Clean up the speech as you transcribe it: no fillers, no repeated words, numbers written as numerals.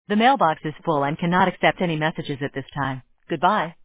The mailbox is full and cannot accept any messages at this time. Goodbye.